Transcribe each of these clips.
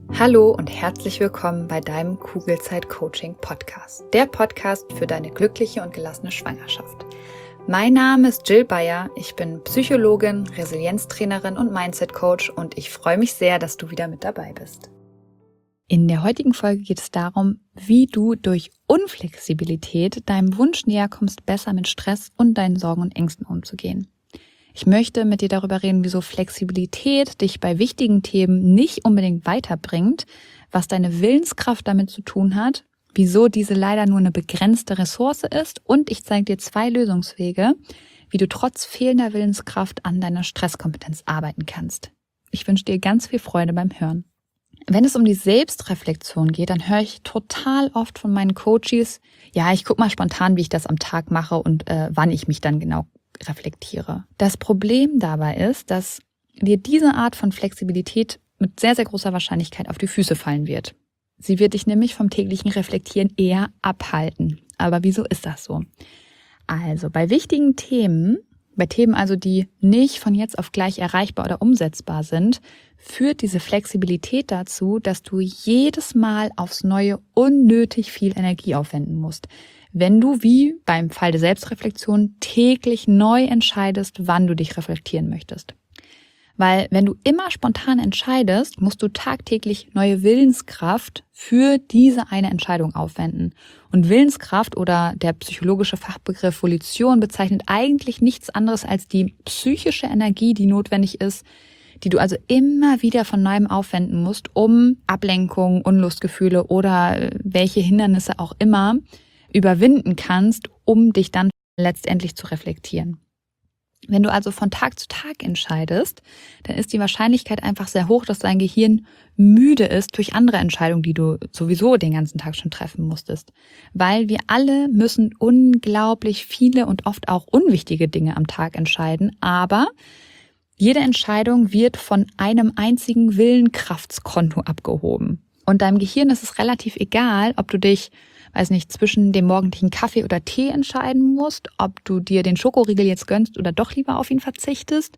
Hallo und herzlich willkommen bei deinem Kugelzeit-Coaching-Podcast. Der Podcast für deine glückliche und gelassene Schwangerschaft. Mein Name ist Jill Bayer, ich bin Psychologin, Resilienztrainerin und Mindset-Coach und ich freue mich sehr, dass du wieder mit dabei bist. In der heutigen Folge geht es darum, wie du durch Unflexibilität deinem Wunsch näher kommst, besser mit Stress und deinen Sorgen und Ängsten umzugehen. Ich möchte mit dir darüber reden, wieso Flexibilität dich bei wichtigen Themen nicht unbedingt weiterbringt, was deine Willenskraft damit zu tun hat, wieso diese leider nur eine begrenzte Ressource ist und ich zeige dir 2 Lösungswege, wie du trotz fehlender Willenskraft an deiner Stresskompetenz arbeiten kannst. Ich wünsche dir ganz viel Freude beim Hören. Wenn es um die Selbstreflexion geht, dann höre ich total oft von meinen Coaches, ja, ich gucke mal spontan, wie ich das am Tag mache und wann ich mich dann genau reflektiere. Das Problem dabei ist, dass dir diese Art von Flexibilität mit sehr, sehr großer Wahrscheinlichkeit auf die Füße fallen wird. Sie wird dich nämlich vom täglichen Reflektieren eher abhalten. Aber wieso ist das so? Also bei wichtigen Themen, bei Themen also, die nicht von jetzt auf gleich erreichbar oder umsetzbar sind, führt diese Flexibilität dazu, dass du jedes Mal aufs Neue unnötig viel Energie aufwenden musst. Wenn du, wie beim Fall der Selbstreflexion, täglich neu entscheidest, wann du dich reflektieren möchtest. Weil wenn du immer spontan entscheidest, musst du tagtäglich neue Willenskraft für diese eine Entscheidung aufwenden. Und Willenskraft oder der psychologische Fachbegriff Volition bezeichnet eigentlich nichts anderes als die psychische Energie, die notwendig ist, die du also immer wieder von neuem aufwenden musst, um Ablenkung, Unlustgefühle oder welche Hindernisse auch immer überwinden kannst, um dich dann letztendlich zu reflektieren. Wenn du also von Tag zu Tag entscheidest, dann ist die Wahrscheinlichkeit einfach sehr hoch, dass dein Gehirn müde ist durch andere Entscheidungen, die du sowieso den ganzen Tag schon treffen musstest. Weil wir alle müssen unglaublich viele und oft auch unwichtige Dinge am Tag entscheiden, aber jede Entscheidung wird von einem einzigen Willenkraftskonto abgehoben. Und deinem Gehirn ist es relativ egal, ob du dich zwischen dem morgendlichen Kaffee oder Tee entscheiden musst, ob du dir den Schokoriegel jetzt gönnst oder doch lieber auf ihn verzichtest,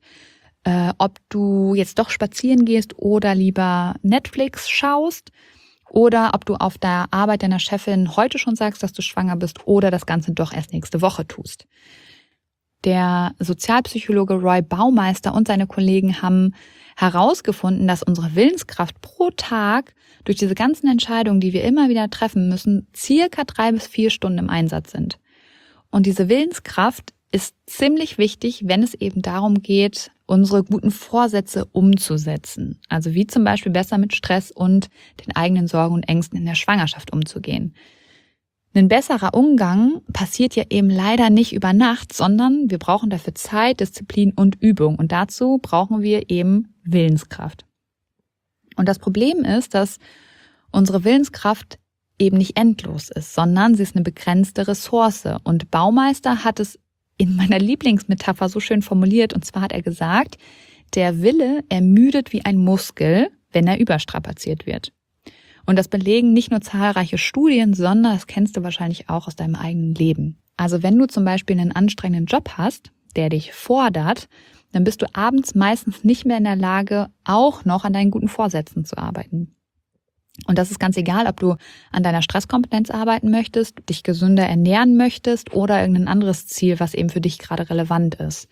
ob du jetzt doch spazieren gehst oder lieber Netflix schaust oder ob du auf der Arbeit deiner Chefin heute schon sagst, dass du schwanger bist oder das Ganze doch erst nächste Woche tust. Der Sozialpsychologe Roy Baumeister und seine Kollegen haben herausgefunden, dass unsere Willenskraft pro Tag durch diese ganzen Entscheidungen, die wir immer wieder treffen müssen, circa 3 bis 4 Stunden im Einsatz sind. Und diese Willenskraft ist ziemlich wichtig, wenn es eben darum geht, unsere guten Vorsätze umzusetzen. Also wie zum Beispiel besser mit Stress und den eigenen Sorgen und Ängsten in der Schwangerschaft umzugehen. Ein besserer Umgang passiert ja eben leider nicht über Nacht, sondern wir brauchen dafür Zeit, Disziplin und Übung. Und dazu brauchen wir eben Willenskraft. Und das Problem ist, dass unsere Willenskraft eben nicht endlos ist, sondern sie ist eine begrenzte Ressource. Und Baumeister hat es in meiner Lieblingsmetapher so schön formuliert. Und zwar hat er gesagt, der Wille ermüdet wie ein Muskel, wenn er überstrapaziert wird. Und das belegen nicht nur zahlreiche Studien, sondern das kennst du wahrscheinlich auch aus deinem eigenen Leben. Also wenn du zum Beispiel einen anstrengenden Job hast, der dich fordert, dann bist du abends meistens nicht mehr in der Lage, auch noch an deinen guten Vorsätzen zu arbeiten. Und das ist ganz egal, ob du an deiner Stresskompetenz arbeiten möchtest, dich gesünder ernähren möchtest oder irgendein anderes Ziel, was eben für dich gerade relevant ist.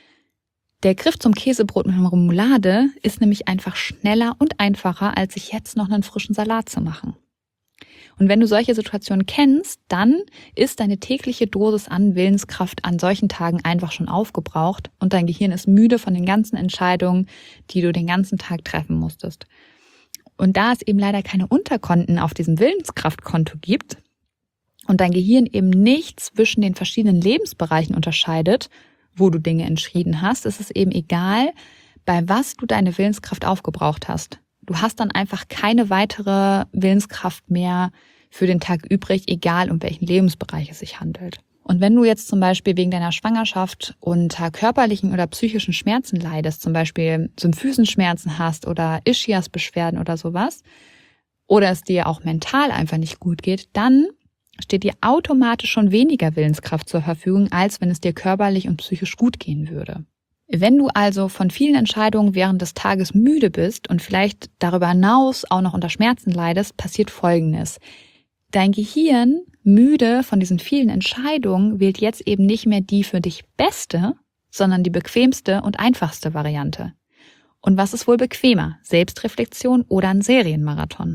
Der Griff zum Käsebrot mit einer Remoulade ist nämlich einfach schneller und einfacher, als sich jetzt noch einen frischen Salat zu machen. Und wenn du solche Situationen kennst, dann ist deine tägliche Dosis an Willenskraft an solchen Tagen einfach schon aufgebraucht und dein Gehirn ist müde von den ganzen Entscheidungen, die du den ganzen Tag treffen musstest. Und da es eben leider keine Unterkonten auf diesem Willenskraftkonto gibt und dein Gehirn eben nicht zwischen den verschiedenen Lebensbereichen unterscheidet, wo du Dinge entschieden hast, ist es eben egal, bei was du deine Willenskraft aufgebraucht hast. Du hast dann einfach keine weitere Willenskraft mehr für den Tag übrig, egal um welchen Lebensbereich es sich handelt. Und wenn du jetzt zum Beispiel wegen deiner Schwangerschaft unter körperlichen oder psychischen Schmerzen leidest, zum Beispiel Symphysenschmerzen hast oder Ischias-Beschwerden oder sowas, oder es dir auch mental einfach nicht gut geht, dann steht dir automatisch schon weniger Willenskraft zur Verfügung, als wenn es dir körperlich und psychisch gut gehen würde. Wenn du also von vielen Entscheidungen während des Tages müde bist und vielleicht darüber hinaus auch noch unter Schmerzen leidest, passiert Folgendes. Dein Gehirn, müde von diesen vielen Entscheidungen, wählt jetzt eben nicht mehr die für dich beste, sondern die bequemste und einfachste Variante. Und was ist wohl bequemer? Selbstreflexion oder ein Serienmarathon?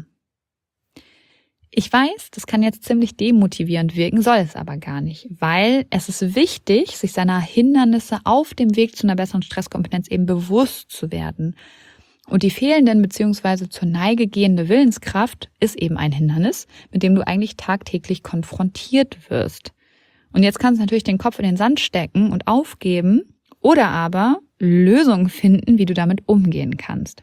Ich weiß, das kann jetzt ziemlich demotivierend wirken, soll es aber gar nicht, weil es ist wichtig, sich seiner Hindernisse auf dem Weg zu einer besseren Stresskompetenz eben bewusst zu werden. Und die fehlenden bzw. zur Neige gehende Willenskraft ist eben ein Hindernis, mit dem du eigentlich tagtäglich konfrontiert wirst. Und jetzt kannst du natürlich den Kopf in den Sand stecken und aufgeben oder aber Lösungen finden, wie du damit umgehen kannst.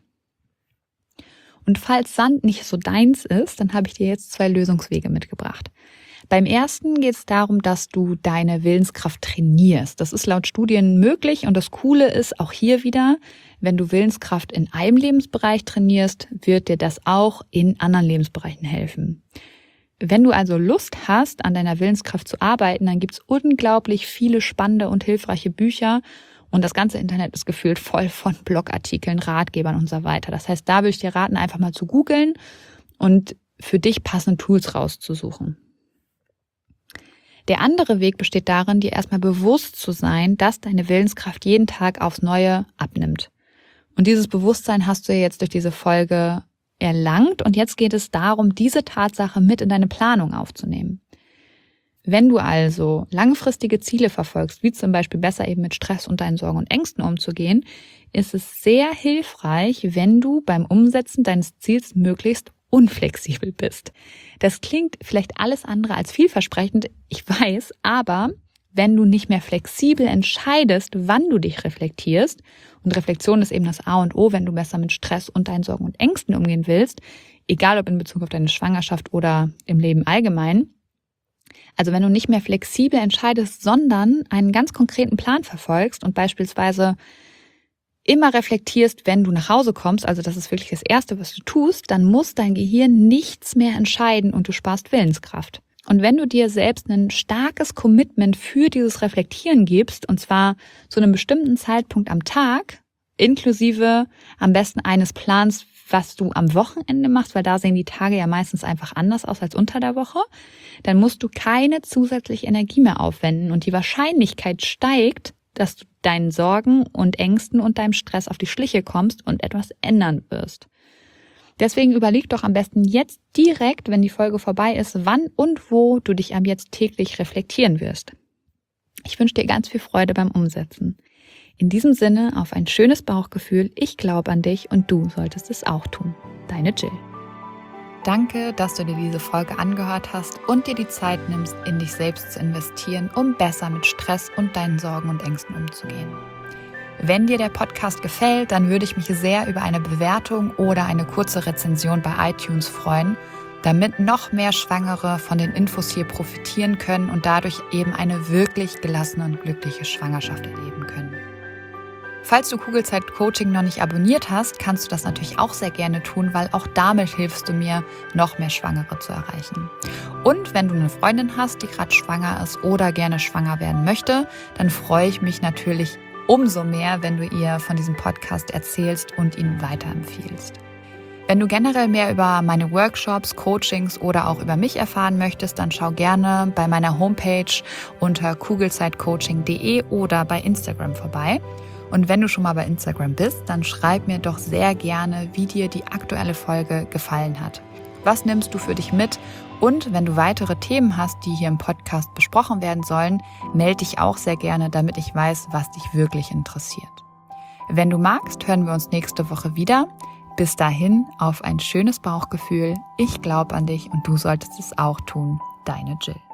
Und falls Sand nicht so deins ist, dann habe ich dir jetzt 2 Lösungswege mitgebracht. Beim ersten geht es darum, dass du deine Willenskraft trainierst. Das ist laut Studien möglich und das Coole ist auch hier wieder, wenn du Willenskraft in einem Lebensbereich trainierst, wird dir das auch in anderen Lebensbereichen helfen. Wenn du also Lust hast, an deiner Willenskraft zu arbeiten, dann gibt es unglaublich viele spannende und hilfreiche Bücher. Und das ganze Internet ist gefühlt voll von Blogartikeln, Ratgebern und so weiter. Das heißt, da würde ich dir raten, einfach mal zu googeln und für dich passende Tools rauszusuchen. Der andere Weg besteht darin, dir erstmal bewusst zu sein, dass deine Willenskraft jeden Tag aufs Neue abnimmt. Und dieses Bewusstsein hast du ja jetzt durch diese Folge erlangt. Und jetzt geht es darum, diese Tatsache mit in deine Planung aufzunehmen. Wenn du also langfristige Ziele verfolgst, wie zum Beispiel besser eben mit Stress und deinen Sorgen und Ängsten umzugehen, ist es sehr hilfreich, wenn du beim Umsetzen deines Ziels möglichst unflexibel bist. Das klingt vielleicht alles andere als vielversprechend, ich weiß, aber wenn du nicht mehr flexibel entscheidest, wann du dich reflektierst, und Reflexion ist eben das A und O, wenn du besser mit Stress und deinen Sorgen und Ängsten umgehen willst, egal ob in Bezug auf deine Schwangerschaft oder im Leben allgemein, also wenn du nicht mehr flexibel entscheidest, sondern einen ganz konkreten Plan verfolgst und beispielsweise immer reflektierst, wenn du nach Hause kommst, also das ist wirklich das Erste, was du tust, dann muss dein Gehirn nichts mehr entscheiden und du sparst Willenskraft. Und wenn du dir selbst ein starkes Commitment für dieses Reflektieren gibst, und zwar zu einem bestimmten Zeitpunkt am Tag, inklusive am besten eines Plans, was du am Wochenende machst, weil da sehen die Tage ja meistens einfach anders aus als unter der Woche, dann musst du keine zusätzliche Energie mehr aufwenden und die Wahrscheinlichkeit steigt, dass du deinen Sorgen und Ängsten und deinem Stress auf die Schliche kommst und etwas ändern wirst. Deswegen überleg doch am besten jetzt direkt, wenn die Folge vorbei ist, wann und wo du dich ab jetzt täglich reflektieren wirst. Ich wünsche dir ganz viel Freude beim Umsetzen. In diesem Sinne auf ein schönes Bauchgefühl, ich glaube an dich und du solltest es auch tun. Deine Jill. Danke, dass du dir diese Folge angehört hast und dir die Zeit nimmst, in dich selbst zu investieren, um besser mit Stress und deinen Sorgen und Ängsten umzugehen. Wenn dir der Podcast gefällt, dann würde ich mich sehr über eine Bewertung oder eine kurze Rezension bei iTunes freuen, damit noch mehr Schwangere von den Infos hier profitieren können und dadurch eben eine wirklich gelassene und glückliche Schwangerschaft erleben können. Falls du Kugelzeit Coaching noch nicht abonniert hast, kannst du das natürlich auch sehr gerne tun, weil auch damit hilfst du mir, noch mehr Schwangere zu erreichen. Und wenn du eine Freundin hast, die gerade schwanger ist oder gerne schwanger werden möchte, dann freue ich mich natürlich umso mehr, wenn du ihr von diesem Podcast erzählst und ihn weiterempfiehlst. Wenn du generell mehr über meine Workshops, Coachings oder auch über mich erfahren möchtest, dann schau gerne bei meiner Homepage unter kugelzeitcoaching.de oder bei Instagram vorbei. Und wenn du schon mal bei Instagram bist, dann schreib mir doch sehr gerne, wie dir die aktuelle Folge gefallen hat. Was nimmst du für dich mit? Und wenn du weitere Themen hast, die hier im Podcast besprochen werden sollen, melde dich auch sehr gerne, damit ich weiß, was dich wirklich interessiert. Wenn du magst, hören wir uns nächste Woche wieder. Bis dahin, auf ein schönes Bauchgefühl. Ich glaube an dich und du solltest es auch tun. Deine Jill.